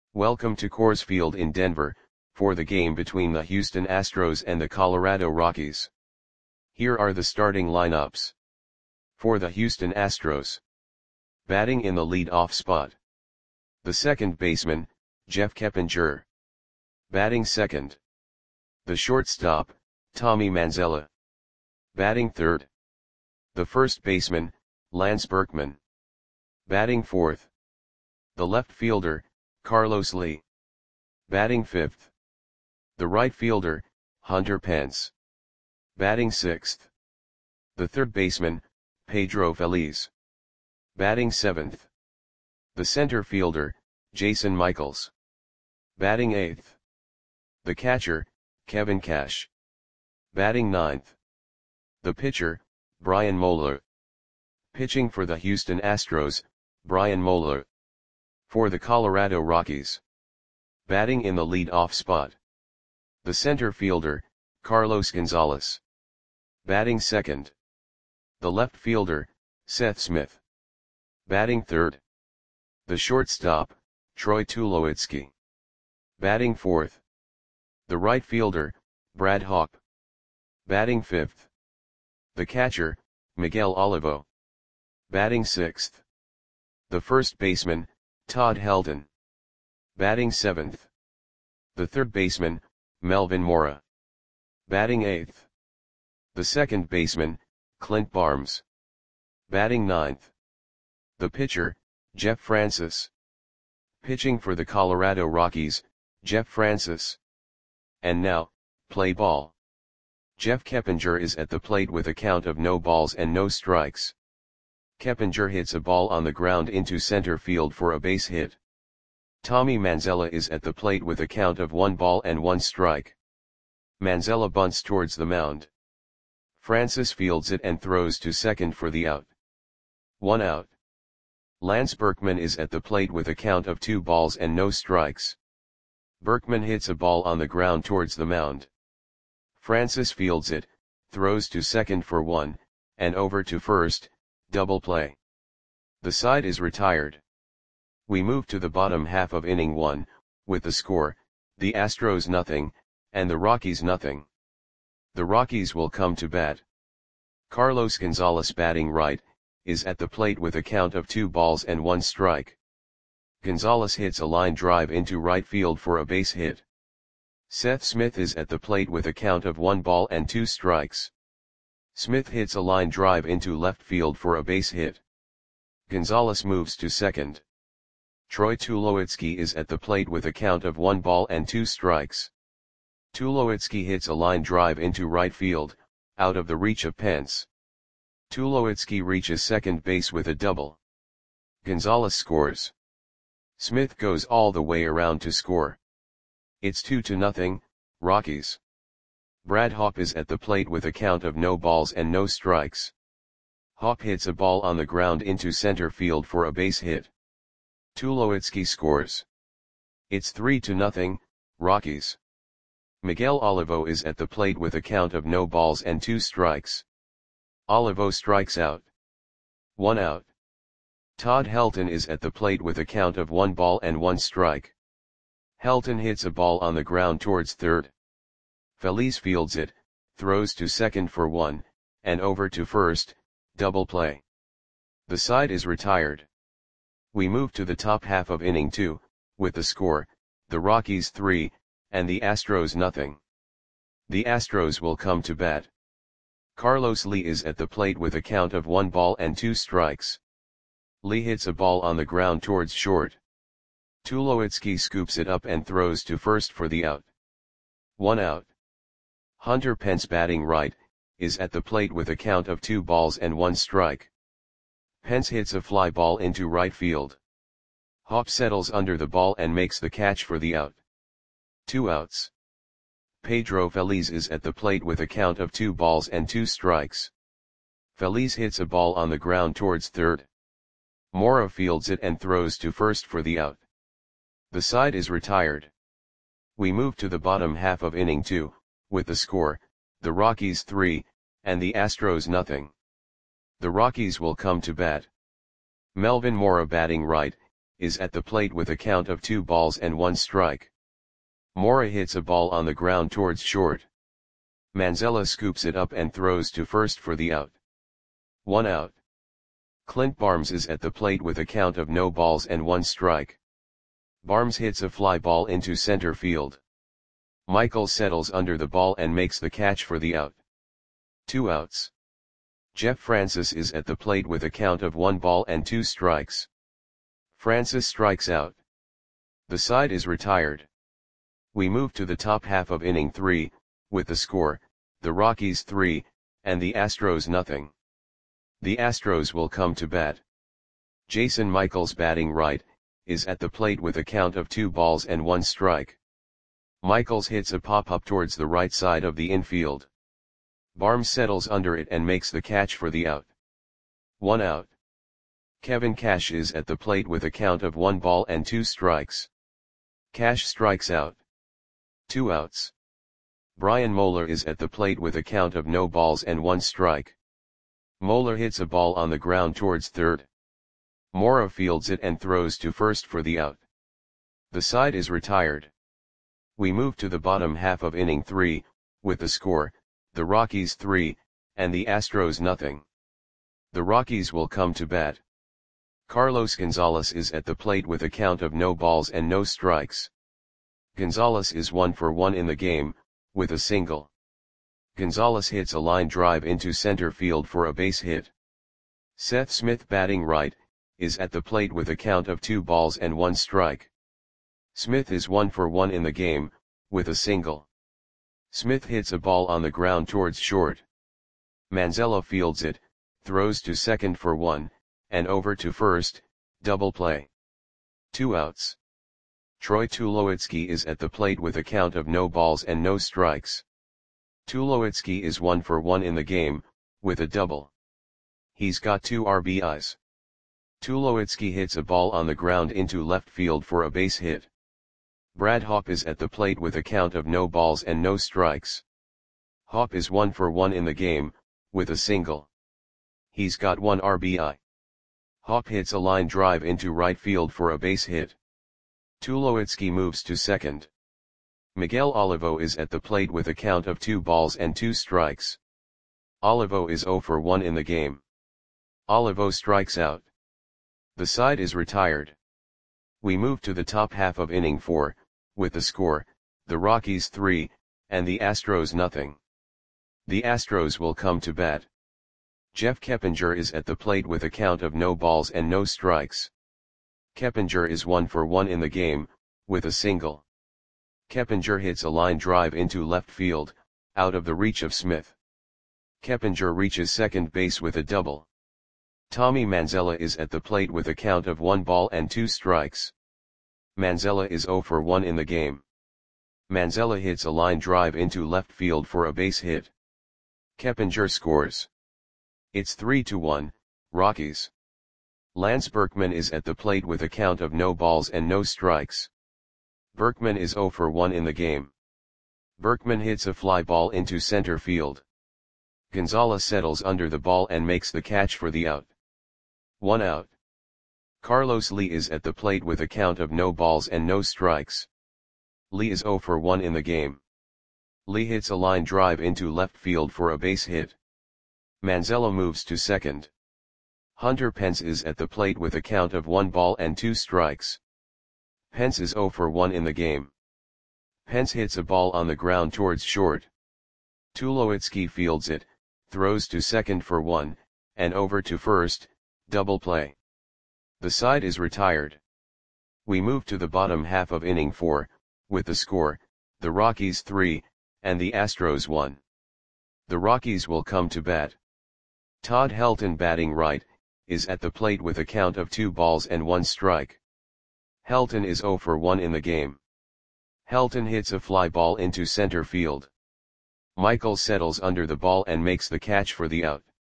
Welcome to Coors Field in Denver, for the game between the Houston Astros and the Colorado Rockies. Here are the starting lineups. For the Houston Astros. Batting in the lead-off spot. The second baseman, Jeff Keppinger. Batting second. The shortstop, Tommy Manzella. Batting third. The first baseman, Lance Berkman. Batting fourth. The left fielder, Carlos Lee. Batting fifth. The right fielder, Hunter Pence. Batting sixth. The third baseman, Pedro Feliz. Batting seventh. The center fielder, Jason Michaels. Batting eighth. The catcher, Kevin Cash. Batting ninth. The pitcher, Brian Moeller. Pitching for the Houston Astros, Brian Moeller. For the Colorado Rockies. Batting in the lead-off spot. The center fielder, Carlos Gonzalez. Batting second. The left fielder, Seth Smith. Batting third. The shortstop, Troy Tulowitzki. Batting fourth. The right fielder, Brad Hawpe. Batting fifth. The catcher, Miguel Olivo. Batting sixth. The first baseman, Todd Helton. Batting seventh. The third baseman, Melvin Mora. Batting eighth. The second baseman, Clint Barnes. Batting ninth. The pitcher, Jeff Francis. Pitching for the Colorado Rockies, Jeff Francis. And now, play ball. Jeff Keppinger is at the plate with a count of no balls and no strikes. Keppinger hits a ball on the ground into center field for a base hit. Tommy Manzella is at the plate with a count of 1 ball and 1 strike. Manzella bunts towards the mound. Francis fields it and throws to second for the out. 1 out. Lance Berkman is at the plate with a count of 2 balls and no strikes. Berkman hits a ball on the ground towards the mound. Francis fields it, throws to second for 1, and over to first, double play. The side is retired. We move to the bottom half of inning 1, with the score, the Astros nothing, and the Rockies nothing. The Rockies will come to bat. Carlos Gonzalez batting right, is at the plate with a count of 2 balls and 1 strike. Gonzalez hits a line drive into right field for a base hit. Seth Smith is at the plate with a count of 1 ball and 2 strikes. Smith hits a line drive into left field for a base hit. Gonzalez moves to second. Troy Tulowitzki is at the plate with a count of 1 ball and 2 strikes. Tulowitzki hits a line drive into right field, out of the reach of Pence. Tulowitzki reaches second base with a double. Gonzalez scores. Smith goes all the way around to score. It's 2-0, Rockies. Brad Hawpe is at the plate with a count of no balls and no strikes. Hawpe hits a ball on the ground into center field for a base hit. Tulowitzki scores. It's 3-0, Rockies. Miguel Olivo is at the plate with a count of no balls and 2 strikes. Olivo strikes out. 1 out. Todd Helton is at the plate with a count of 1 ball and 1 strike. Helton hits a ball on the ground towards third. Feliz fields it, throws to second for 1, and over to first, double play. The side is retired. We move to the top half of inning 2, with the score, the Rockies 3, and the Astros nothing. The Astros will come to bat. Carlos Lee is at the plate with a count of 1 ball and 2 strikes. Lee hits a ball on the ground towards short. Tulowitzki scoops it up and throws to first for the out. 1 out. Hunter Pence batting right, is at the plate with a count of 2 balls and 1 strike. Pence hits a fly ball into right field. Hawpe settles under the ball and makes the catch for the out. 2 outs. Pedro Feliz is at the plate with a count of 2 balls and 2 strikes. Feliz hits a ball on the ground towards third. Mora fields it and throws to first for the out. The side is retired. We move to the bottom half of inning 2, with the score, the Rockies 3, and the Astros nothing. The Rockies will come to bat. Melvin Mora batting right, is at the plate with a count of 2 balls and 1 strike. Mora hits a ball on the ground towards short. Manzella scoops it up and throws to first for the out. 1 out. Clint Barnes is at the plate with a count of no balls and 1 strike. Barnes hits a fly ball into center field. Michael settles under the ball and makes the catch for the out. 2 outs. Jeff Francis is at the plate with a count of 1 ball and 2 strikes. Francis strikes out. The side is retired. We move to the top half of inning 3, with the score, the Rockies 3, and the Astros nothing. The Astros will come to bat. Jason Michaels batting right, is at the plate with a count of 2 balls and 1 strike. Michaels hits a pop-up towards the right side of the infield. Barnes settles under it and makes the catch for the out. 1 out. Kevin Cash is at the plate with a count of 1 ball and 2 strikes. Cash strikes out. 2 outs. Brian Moeller is at the plate with a count of no balls and 1 strike. Moeller hits a ball on the ground towards third. Mora fields it and throws to first for the out. The side is retired. We move to the bottom half of inning 3, with the score, the Rockies 3, and the Astros nothing. The Rockies will come to bat. Carlos Gonzalez is at the plate with a count of no balls and no strikes. Gonzalez is 1 for 1 in the game, with a single. Gonzalez hits a line drive into center field for a base hit. Seth Smith batting right, is at the plate with a count of 2 balls and 1 strike. Smith is 1 for 1 in the game, with a single. Smith hits a ball on the ground towards short. Manzella fields it, throws to second for 1, and over to first, double play. 2 outs. Troy Tulowitzki is at the plate with a count of no balls and no strikes. Tulowitzki is 1 for 1 in the game, with a double. He's got 2 RBIs. Tulowitzki hits a ball on the ground into left field for a base hit. Brad Hopp is at the plate with a count of no balls and no strikes. Hopp is 1 for 1 in the game, with a single. He's got 1 RBI. Hopp hits a line drive into right field for a base hit. Tulowitzki moves to second. Miguel Olivo is at the plate with a count of 2 balls and 2 strikes. Olivo is 0 for 1 in the game. Olivo strikes out. The side is retired. We move to the top half of inning 4, with the score, the Rockies 3, and the Astros nothing. The Astros will come to bat. Jeff Keppinger is at the plate with a count of no balls and no strikes. Keppinger is 1 for 1 in the game, with a single. Keppinger hits a line drive into left field, out of the reach of Smith. Keppinger reaches second base with a double. Tommy Manzella is at the plate with a count of 1 ball and 2 strikes. Manzella is 0 for 1 in the game. Manzella hits a line drive into left field for a base hit. Keppinger scores. It's 3-1, Rockies. Lance Berkman is at the plate with a count of no balls and no strikes. Berkman is 0 for 1 in the game. Berkman hits a fly ball into center field. Gonzalez settles under the ball and makes the catch for the out. 1 out. Carlos Lee is at the plate with a count of no balls and no strikes. Lee is 0 for 1 in the game. Lee hits a line drive into left field for a base hit. Manzella moves to second. Hunter Pence is at the plate with a count of 1 ball and 2 strikes. Pence is 0 for 1 in the game. Pence hits a ball on the ground towards short. Tulowitzki fields it, throws to second for 1, and over to first, double play. The side is retired. We move to the bottom half of inning 4, with the score, the Rockies 3, and the Astros 1. The Rockies will come to bat. Todd Helton batting right, is at the plate with a count of 2 balls and 1 strike. Helton is 0 for 1 in the game. Helton hits a fly ball into center field. Michael settles under the ball and makes the catch for the out.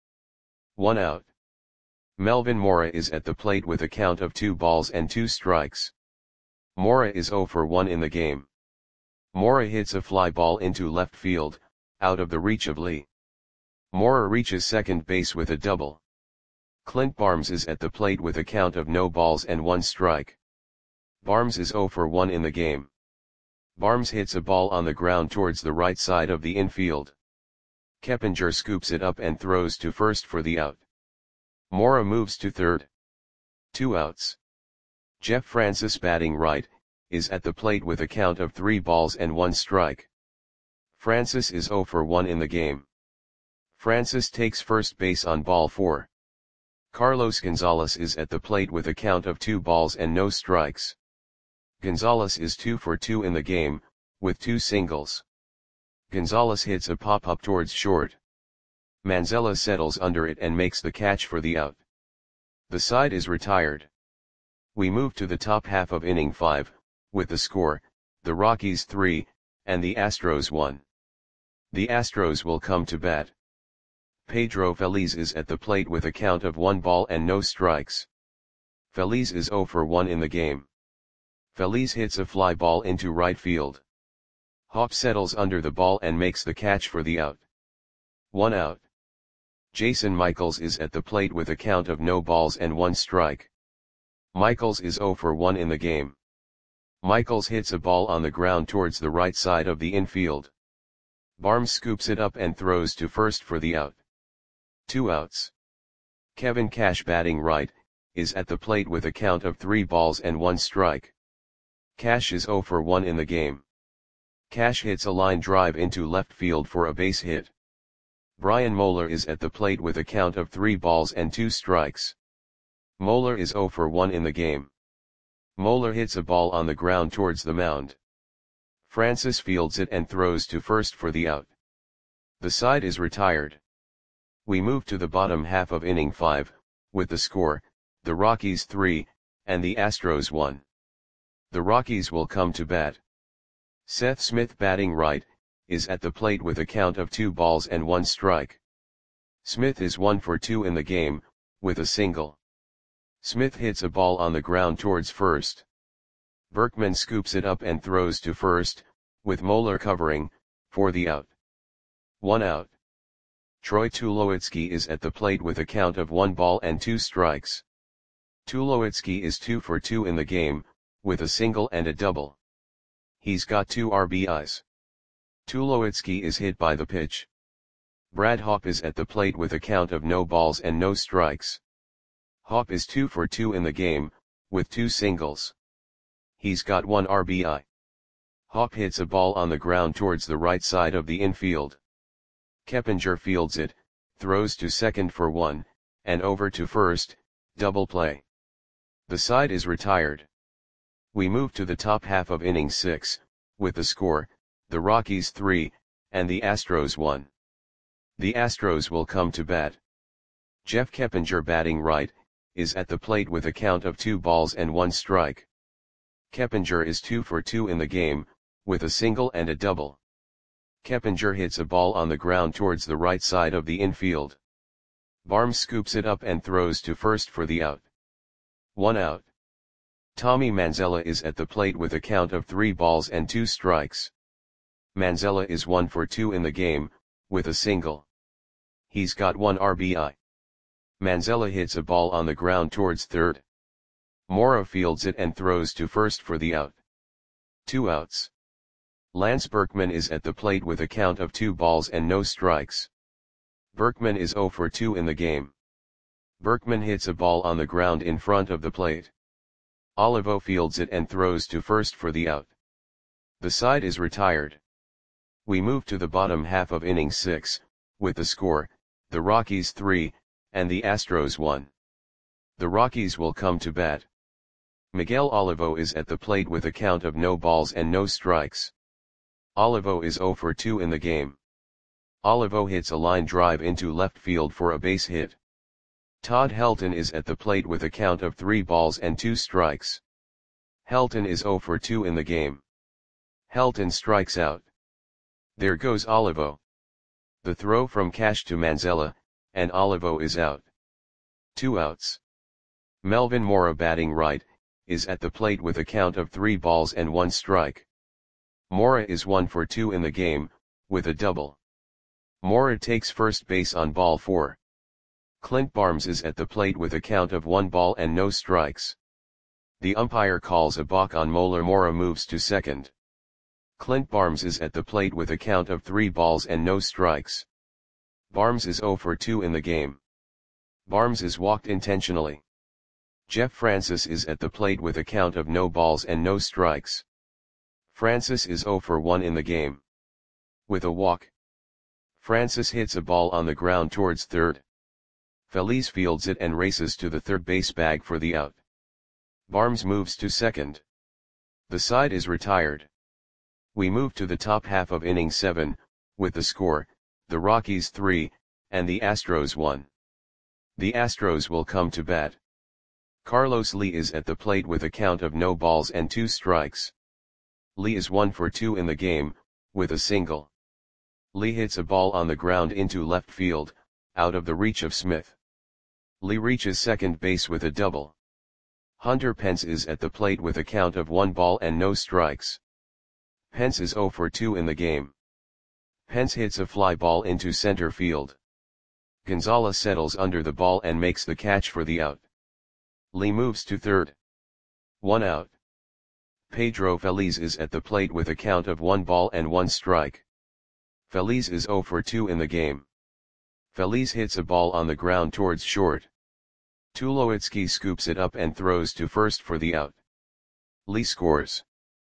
1 out. Melvin Mora is at the plate with a count of 2 balls and 2 strikes. Mora is 0 for 1 in the game. Mora hits a fly ball into left field, out of the reach of Lee. Mora reaches second base with a double. Clint Barnes is at the plate with a count of no balls and 1 strike. Barnes is 0 for 1 in the game. Barnes hits a ball on the ground towards the right side of the infield. Keppinger scoops it up and throws to first for the out. Mora moves to third. 2 outs. Jeff Francis, batting right, is at the plate with a count of 3 balls and 1 strike. Francis is 0 for 1 in the game. Francis takes first base on ball 4. Carlos Gonzalez is at the plate with a count of 2 balls and no strikes. Gonzalez is 2 for 2 in the game, with 2 singles. Gonzalez hits a pop-up towards short. Manzella settles under it and makes the catch for the out. The side is retired. We move to the top half of inning 5, with the score, the Rockies 3, and the Astros 1. The Astros will come to bat. Pedro Feliz is at the plate with a count of 1 ball and no strikes. Feliz is 0 for 1 in the game. Feliz hits a fly ball into right field. Hop settles under the ball and makes the catch for the out. 1 out. Jason Michaels is at the plate with a count of no balls and 1 strike. Michaels is 0 for 1 in the game. Michaels hits a ball on the ground towards the right side of the infield. Barnes scoops it up and throws to first for the out. 2 outs. Kevin Cash, batting right, is at the plate with a count of 3 balls and 1 strike. Cash is 0 for 1 in the game. Cash hits a line drive into left field for a base hit. Brian Moeller is at the plate with a count of 3 balls and 2 strikes. Moeller is 0 for 1 in the game. Moeller hits a ball on the ground towards the mound. Francis fields it and throws to first for the out. The side is retired. We move to the bottom half of inning 5, with the score, the Rockies 3, and the Astros 1. The Rockies will come to bat. Seth Smith, batting right, is at the plate with a count of 2 balls and 1 strike. Smith is 1 for 2 in the game, with a single. Smith hits a ball on the ground towards first. Berkman scoops it up and throws to first, with Moeller covering, for the out. 1 out. Troy Tulowitzki is at the plate with a count of 1 ball and 2 strikes. Tulowitzki is 2 for 2 in the game, with a single and a double. He's got 2 RBIs. Tulowitzki is hit by the pitch. Brad Hawpe is at the plate with a count of no balls and no strikes. Hawpe is 2 for 2 in the game, with 2 singles. He's got 1 RBI. Hawpe hits a ball on the ground towards the right side of the infield. Keppinger fields it, throws to second for 1, and over to first, double play. The side is retired. We move to the top half of inning 6, with the score, the Rockies 3, and the Astros 1. The Astros will come to bat. Jeff Keppinger, batting right, is at the plate with a count of 2 balls and 1 strike. Keppinger is 2 for 2 in the game, with a single and a double. Keppinger hits a ball on the ground towards the right side of the infield. Barnes scoops it up and throws to first for the out. 1 out. Tommy Manzella is at the plate with a count of 3 balls and 2 strikes. Manzella is 1 for 2 in the game, with a single. He's got 1 RBI. Manzella hits a ball on the ground towards third. Mora fields it and throws to first for the out. 2 outs. Lance Berkman is at the plate with a count of 2 balls and no strikes. Berkman is 0 for 2 in the game. Berkman hits a ball on the ground in front of the plate. Olivo fields it and throws to first for the out. The side is retired. We move to the bottom half of inning 6, with the score, the Rockies 3, and the Astros 1. The Rockies will come to bat. Miguel Olivo is at the plate with a count of no balls and no strikes. Olivo is 0 for 2 in the game. Olivo hits a line drive into left field for a base hit. Todd Helton is at the plate with a count of 3 balls and 2 strikes. Helton is 0 for 2 in the game. Helton strikes out. There goes Olivo. The throw from Cash to Manzella, and Olivo is out. 2 outs. Melvin Mora, batting right, is at the plate with a count of 3 balls and 1 strike. Mora is 1 for 2 in the game, with a double. Mora takes first base on ball 4. Clint Barnes is at the plate with a count of 1 ball and no strikes. The umpire calls a balk on Moller. Mora moves to second. Clint Barnes is at the plate with a count of 3 balls and no strikes. Barnes is 0 for 2 in the game. Barnes is walked intentionally. Jeff Francis is at the plate with a count of no balls and no strikes. Francis is 0 for 1 in the game. With a walk, Francis hits a ball on the ground towards third. Feliz fields it and races to the third base bag for the out. Barnes moves to second. The side is retired. We move to the top half of inning 7, with the score, the Rockies 3, and the Astros 1. The Astros will come to bat. Carlos Lee is at the plate with a count of no balls and 2 strikes. Lee is 1 for 2 in the game, with a single. Lee hits a ball on the ground into left field, out of the reach of Smith. Lee reaches second base with a double. Hunter Pence is at the plate with a count of 1 ball and no strikes. Pence is 0 for 2 in the game. Pence hits a fly ball into center field. Gonzalez settles under the ball and makes the catch for the out. Lee moves to third. 1 out. Pedro Feliz is at the plate with a count of 1 ball and 1 strike. Feliz is 0 for 2 in the game. Feliz hits a ball on the ground towards short. Tulowitzki scoops it up and throws to first for the out. Lee scores.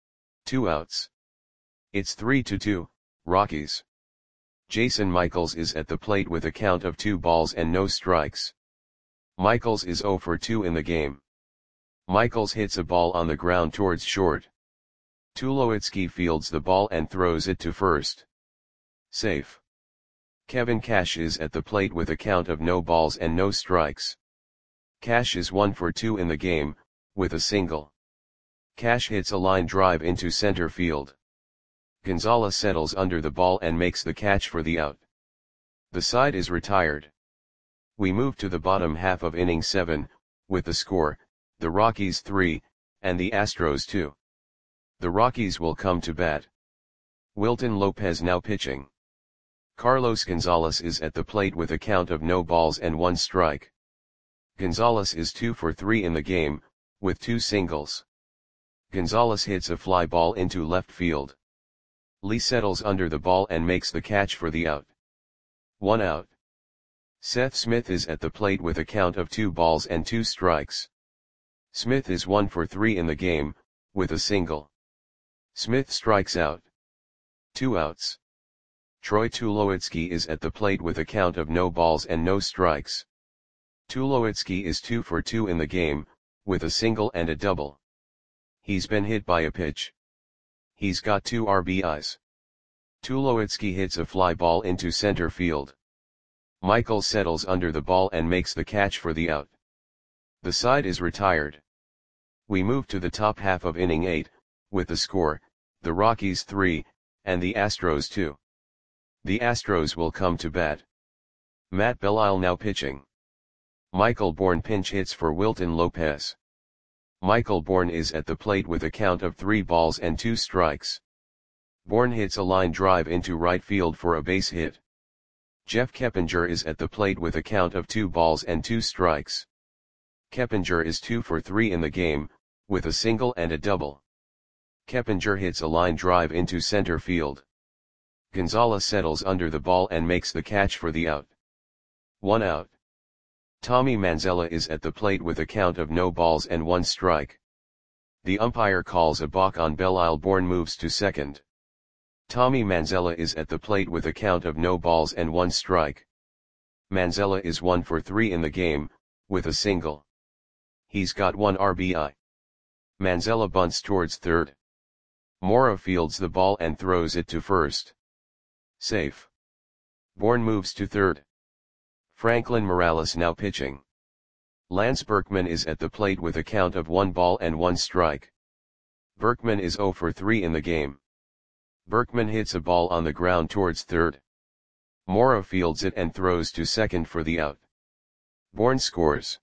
2 outs. It's 3-2, Rockies. Jason Michaels is at the plate with a count of 2 balls and no strikes. Michaels is 0 for 2 in the game. Michaels hits a ball on the ground towards short. Tulowitzki fields the ball and throws it to first. Safe. Kevin Cash is at the plate with a count of no balls and no strikes. Cash is 1 for 2 in the game, with a single. Cash hits a line drive into center field. Gonzalez settles under the ball and makes the catch for the out. The side is retired. We move to the bottom half of inning 7, with the score, the Rockies 3, and the Astros 2. The Rockies will come to bat. Wilton Lopez now pitching. Carlos Gonzalez is at the plate with a count of no balls and 1 strike. Gonzalez is 2 for 3 in the game, with 2 singles. Gonzalez hits a fly ball into left field. Lee settles under the ball and makes the catch for the out. 1 out. Seth Smith is at the plate with a count of 2 balls and 2 strikes. Smith is 1 for 3 in the game, with a single. Smith strikes out. 2 outs. Troy Tulowitzki is at the plate with a count of no balls and no strikes. Tulowitzki is 2 for 2 in the game, with a single and a double. He's been hit by a pitch. He's got 2 RBIs. Tulowitzki hits a fly ball into center field. Michael settles under the ball and makes the catch for the out. The side is retired. We move to the top half of inning 8, with the score, the Rockies 3, and the Astros 2. The Astros will come to bat. Matt Belisle now pitching. Michael Bourne pinch hits for Wilton Lopez. Michael Bourne is at the plate with a count of 3 balls and 2 strikes. Bourne hits a line drive into right field for a base hit. Jeff Keppinger is at the plate with a count of 2 balls and 2 strikes. Keppinger is 2 for 3 in the game, with a single and a double. Keppinger hits a line drive into center field. Gonzalez settles under the ball and makes the catch for the out. 1 out. Tommy Manzella is at the plate with a count of no balls and 1 strike. The umpire calls a balk on Belisle. Bourne moves to second. Tommy Manzella is at the plate with a count of no balls and 1 strike. Manzella is 1 for 3 in the game, with a single. He's got 1 RBI. Manzella bunts towards third. Mora fields the ball and throws it to first. Safe. Bourne moves to third. Franklin Morales now pitching. Lance Berkman is at the plate with a count of 1 ball and 1 strike. Berkman is 0 for 3 in the game. Berkman hits a ball on the ground towards third. Mora fields it and throws to second for the out. Bourne scores.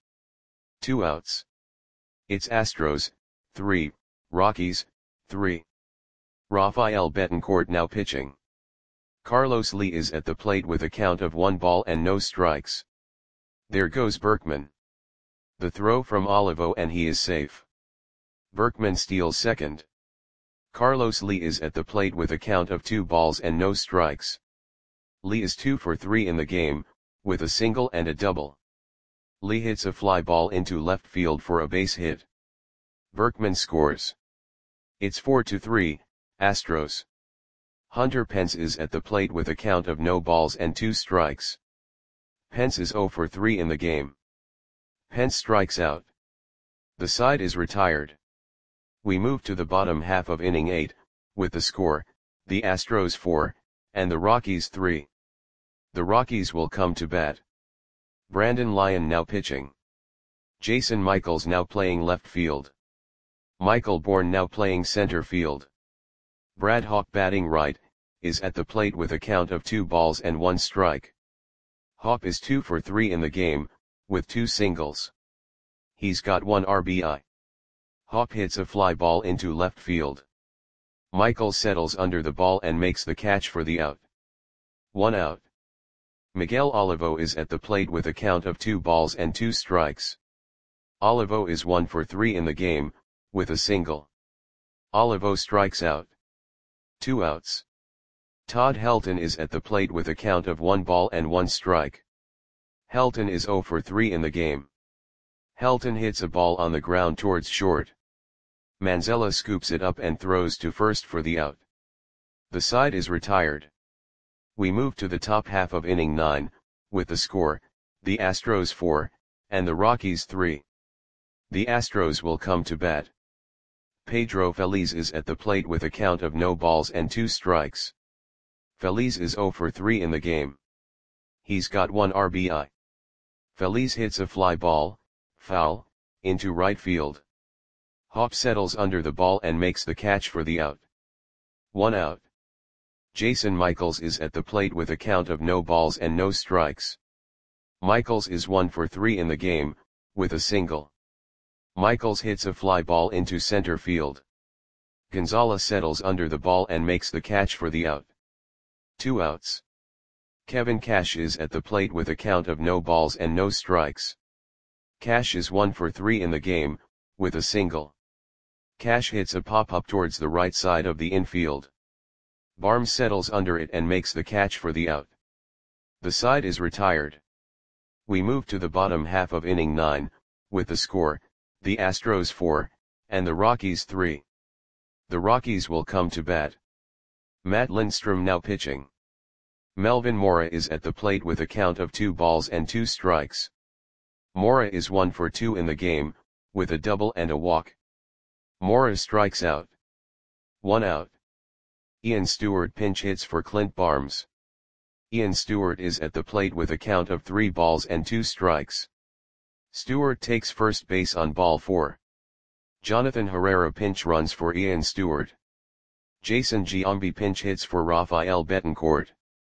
2 outs. It's Astros 3, Rockies 3. Rafael Betancourt now pitching. Carlos Lee is at the plate with a count of 1 ball and no strikes. There goes Berkman. The throw from Olivo and he is safe. Berkman steals second. Carlos Lee is at the plate with a count of 2 balls and no strikes. Lee is 2 for 3 in the game, with a single and a double. Lee hits a fly ball into left field for a base hit. Berkman scores. It's 4-3, Astros. Hunter Pence is at the plate with a count of no balls and 2 strikes. Pence is 0 for 3 in the game. Pence strikes out. The side is retired. We move to the bottom half of inning 8, with the score, the Astros 4, and the Rockies 3. The Rockies will come to bat. Brandon Lyon now pitching. Jason Michaels now playing left field. Michael Bourne now playing center field. Brad Hawk batting right, is at the plate with a count of 2 balls and 1 strike. Hawk is 2 for 3 in the game, with 2 singles. He's got 1 RBI. Hawk hits a fly ball into left field. Michael settles under the ball and makes the catch for the out. 1 out. Miguel Olivo is at the plate with a count of 2 balls and 2 strikes. Olivo is 1 for 3 in the game, with a single. Olivo strikes out. 2 outs. Todd Helton is at the plate with a count of 1 ball and 1 strike. Helton is 0 for 3 in the game. Helton hits a ball on the ground towards short. Manzella scoops it up and throws to first for the out. The side is retired. We move to the top half of inning 9, with the score, the Astros 4, and the Rockies 3. The Astros will come to bat. Pedro Feliz is at the plate with a count of no balls and 2 strikes. Feliz is 0 for 3 in the game. He's got 1 RBI. Feliz hits a fly ball, foul, into right field. Hawk settles under the ball and makes the catch for the out. 1 out. Jason Michaels is at the plate with a count of no balls and no strikes. Michaels is 1 for 3 in the game, with a single. Michaels hits a fly ball into center field. Gonzalez settles under the ball and makes the catch for the out. 2 outs. Kevin Cash is at the plate with a count of no balls and no strikes. Cash is 1 for 3 in the game, with a single. Cash hits a pop-up towards the right side of the infield. Barnes settles under it and makes the catch for the out. The side is retired. We move to the bottom half of inning 9, with the score, the Astros 4, and the Rockies 3. The Rockies will come to bat. Matt Lindstrom now pitching. Melvin Mora is at the plate with a count of 2 balls and 2 strikes. Mora is 1 for 2 in the game, with a double and a walk. Mora strikes out. 1 out. Ian Stewart pinch hits for Clint Barnes. Ian Stewart is at the plate with a count of 3 balls and 2 strikes. Stewart takes first base on ball 4. Jonathan Herrera pinch runs for Ian Stewart. Jason Giambi pinch hits for Rafael Betancourt.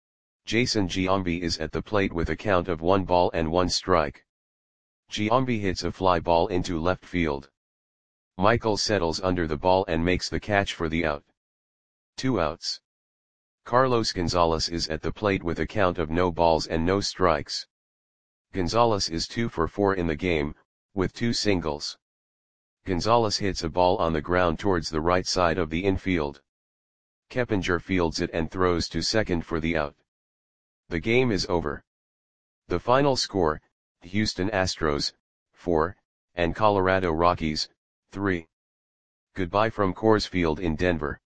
Jason Giambi is at the plate with a count of 1 ball and 1 strike. Giambi hits a fly ball into left field. Michael settles under the ball and makes the catch for the out. 2 outs. Carlos Gonzalez is at the plate with a count of no balls and no strikes. Gonzalez is 2 for 4 in the game, with 2 singles. Gonzalez hits a ball on the ground towards the right side of the infield. Keppinger fields it and throws to second for the out. The game is over. The final score, Houston Astros, 4, and Colorado Rockies, 3. Goodbye from Coors Field in Denver.